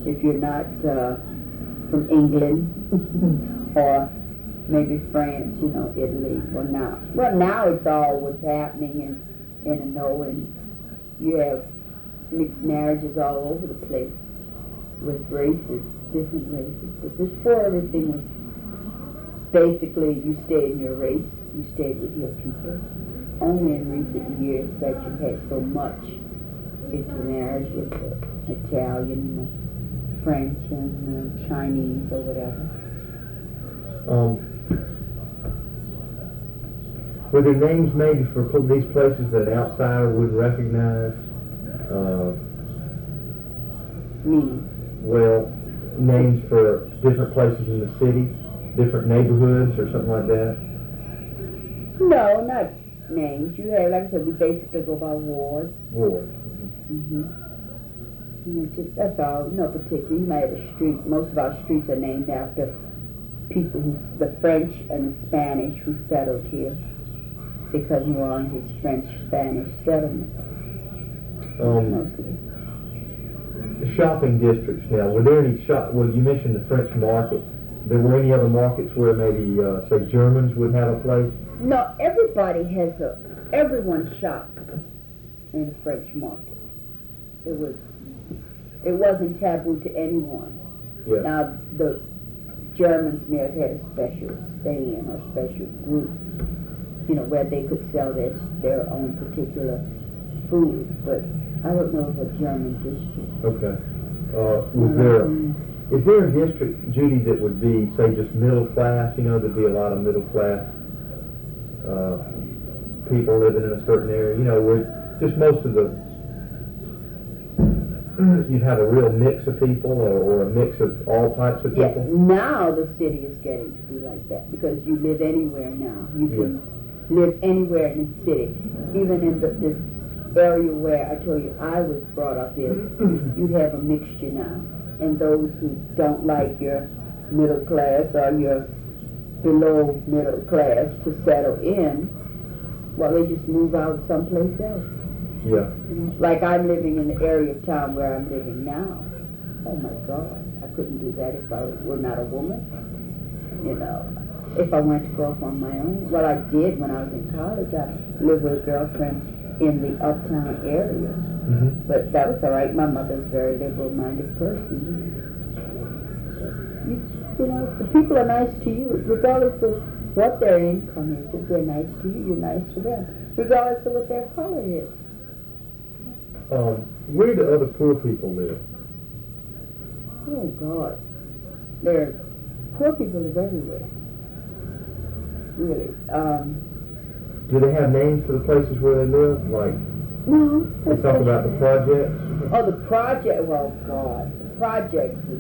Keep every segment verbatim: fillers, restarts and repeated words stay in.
if you're not uh, from England or maybe France, you know, Italy. Well, now, well, now it's all what's happening in in the know, and you have mixed marriages all over the place with races, different races. But before, everything was basically you stayed in your race, you stayed with your people. Only in recent years that you had so much intermarriage with the Italian, the French, and the Chinese, or whatever. Um, were there names maybe for these places that an outsider wouldn't recognize? Uh, Meaning? Well, names for different places in the city, different neighborhoods, or something like that? No, not names. You have, like I said, we basically go by wards. Wards. Mm-hmm. You know, just, that's all. No particular. You might have a street. Most of our streets are named after people who, the French and the Spanish who settled here, because New Orleans is French-Spanish settlement. Um, mostly. The shopping districts now, were there any shop, well, you mentioned the French market. There were any other markets where maybe, uh, say, Germans would have a place? No, everybody has a, everyone shopped in the French market. It was, it wasn't taboo to anyone. Yeah. Now, the Germans may have had a special stand or special group, you know, where they could sell their, their own particular foods, but I don't know of a German district. Okay. Uh, was there, is there a district, Judy, that would be, say, just middle class? You know, there'd be a lot of middle class uh, people living in a certain area. You know, where just most of the, you'd have a real mix of people, or, or a mix of all types of people? Yeah, now the city is getting to be like that, because you live anywhere now. You can yeah. live anywhere in the city. Even in the, this area where I told you I was brought up in, you have a mixture now. And those who don't like your middle class or your below middle class to settle in, well, they just move out someplace else. Yeah. You know, like I'm living in the area of town where I'm living now. Oh my God, I couldn't do that if I were not a woman. You know, if I wanted to go off on my own. Well, I did when I was in college. I lived with a girlfriend in the uptown area. Mm-hmm. But that was all right. My mother's a very liberal-minded person. You, you know, the people are nice to you, regardless of what their income is. If they're nice to you, you're nice to them, regardless of what their color is. Um, where do other poor people live? Oh, God. There, poor people live everywhere. Really. Um, do they have names for the places where they live? Like, no. They talk about the projects? Oh, the project, well, God. The projects is,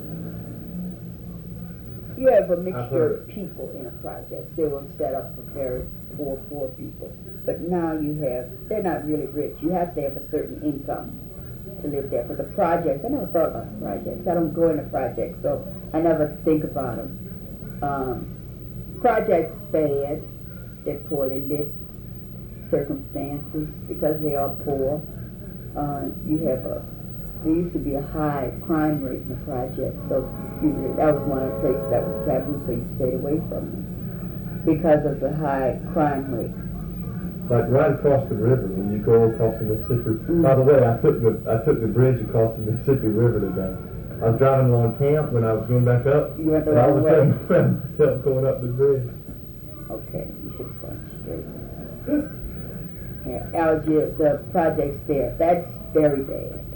you have a mixture of people in a project. They were set up for very poor, poor people. But now you have, they're not really rich. You have to have a certain income to live there. But the projects, I never thought about the projects. I don't go into projects, so I never think about them. Um, projects bad. They're poorly lit circumstances because they are poor. Uh, you have a, there used to be a high crime rate in the project, so usually that was one of the places that was taboo, so you stayed away from them because of the high crime rate. Like right across the river, when you go across the Mississippi. Mm. By the way, I took the I took the bridge across the Mississippi River today. I was driving along Camp when I was going back up. You went the and wrong way. I was found myself going up the bridge. Okay, you should have gone straight. Yeah, Algiers, the project's there. That's very bad.